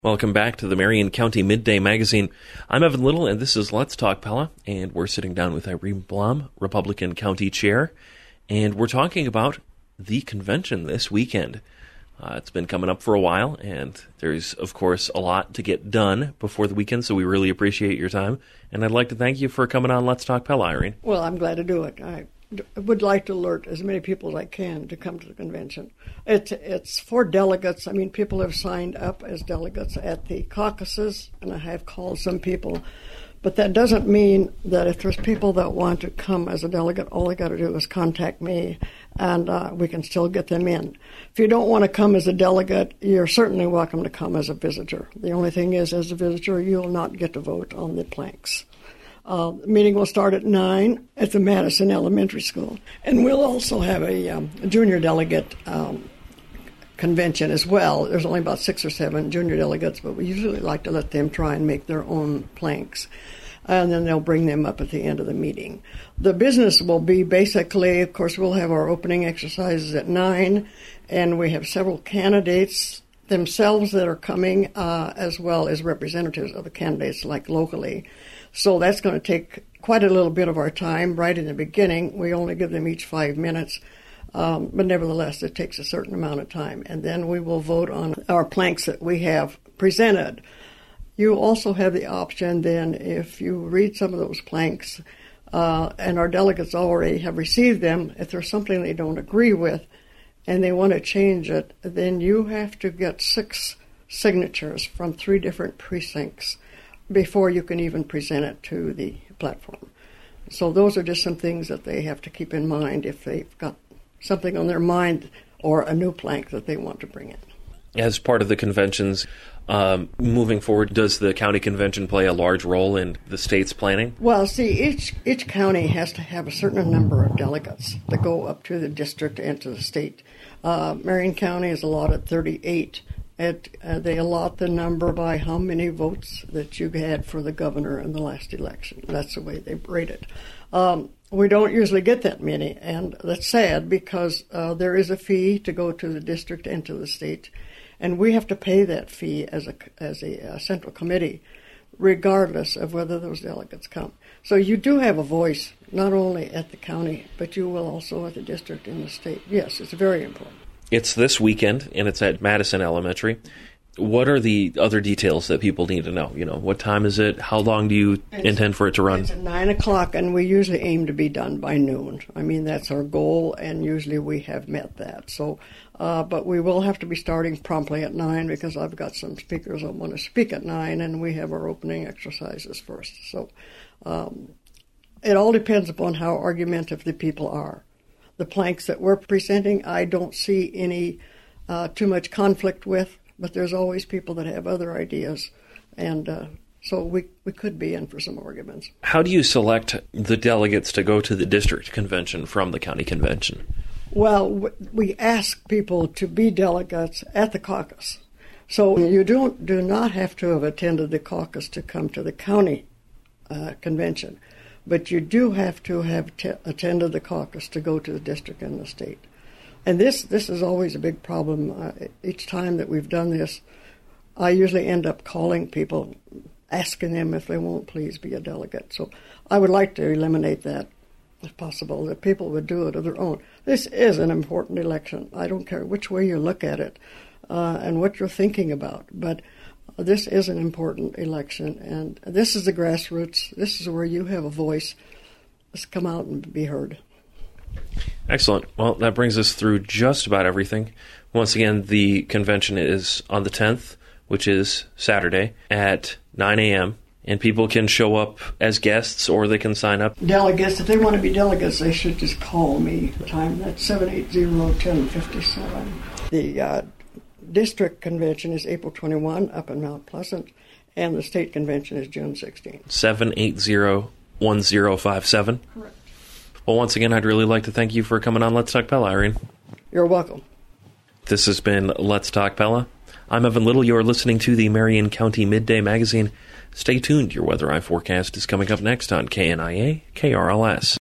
Welcome back to the Marion County Midday Magazine. I'm Evan Little, and this is Let's Talk Pella, and we're sitting down with Irene Blum, Republican County Chair, and we're talking about the convention this weekend. It's been coming up for a while, and there's, of course, a lot to get done before the weekend, so we really appreciate your time, and I'd like to thank you for coming on Let's Talk Pella, Irene. Well, I'm glad to do it. I would like to alert as many people as I can to come to the convention. It's for delegates. I mean, people have signed up as delegates at the caucuses, and I have called some people. But that doesn't mean that if there's people that want to come as a delegate, all they got to do is contact me, and we can still get them in. If you don't want to come as a delegate, you're certainly welcome to come as a visitor. The only thing is, as a visitor, you'll not get to vote on the planks. The meeting will start at 9 at the Madison Elementary School. And we'll also have a junior delegate convention as well. There's only about 6 or 7 junior delegates, but we usually like to let them try and make their own planks. And then they'll bring them up at the end of the meeting. The business will be basically, of course, we'll have our opening exercises at 9, and we have several candidates themselves that are coming, as well as representatives of the candidates, like locally. So that's going to take quite a little bit of our time right in the beginning. We only give them each 5 minutes, but nevertheless, it takes a certain amount of time. And then we will vote on our planks that we have presented. You also have the option then, if you read some of those planks, and our delegates already have received them, if there's something they don't agree with and they want to change it, then you have to get 6 signatures from 3 different precincts before you can even present it to the platform. So those are just some things that they have to keep in mind if they've got something on their mind or a new plank that they want to bring in. As part of the conventions, moving forward, does the county convention play a large role in the state's planning? Well, see, each county has to have a certain number of delegates that go up to the district and to the state. Marion County is allotted 38. They allot the number by how many votes that you had for the governor in the last election. That's the way they rate it. We don't usually get that many, and that's sad because there is a fee to go to the district and to the state, and we have to pay that fee as a central committee, regardless of whether those delegates come. So you do have a voice, not only at the county, but you will also at the district and the state. Yes, it's very important. It's this weekend, and it's at Madison Elementary. What are the other details that people need to know? You know, what time is it? How long do you intend for it to run? It's at 9 o'clock, and we usually aim to be done by noon. I mean, that's our goal, and usually we have met that. So, but we will have to be starting promptly at 9 because I've got some speakers that want to speak at 9, and we have our opening exercises first. So it all depends upon how argumentative the people are. The planks that we're presenting, I don't see any too much conflict with, but there's always people that have other ideas, and so we could be in for some arguments. How do you select the delegates to go to the district convention from the county convention? Well, we ask people to be delegates at the caucus. So you do not have to have attended the caucus to come to the county convention. But you do have to have attended the caucus to go to the district and the state. And this is always a big problem. Each time that we've done this, I usually end up calling people, asking them if they won't please be a delegate. So I would like to eliminate that, if possible, that people would do it of their own. This is an important election. I don't care which way you look at it and what you're thinking about, but this is an important election, and this is the grassroots. This is where you have a voice. Let's come out and be heard. Excellent. Well, that brings us through just about everything. Once again, the convention is on the 10th, which is Saturday, at 9 a.m., and people can show up as guests or they can sign up. Delegates, if they want to be delegates, they should just call me. The time, that's 780-1057. The district convention is April 21 up in Mount Pleasant, and the state convention is June 16. 780-1057. Correct. Well, once again, I'd really like to thank you for coming on Let's Talk Pella, Irene. You're welcome. This has been Let's Talk Pella. I'm Evan Little. You're listening to the Marion County Midday Magazine. Stay tuned. Your Weather Eye forecast is coming up next on KNIA KRLS.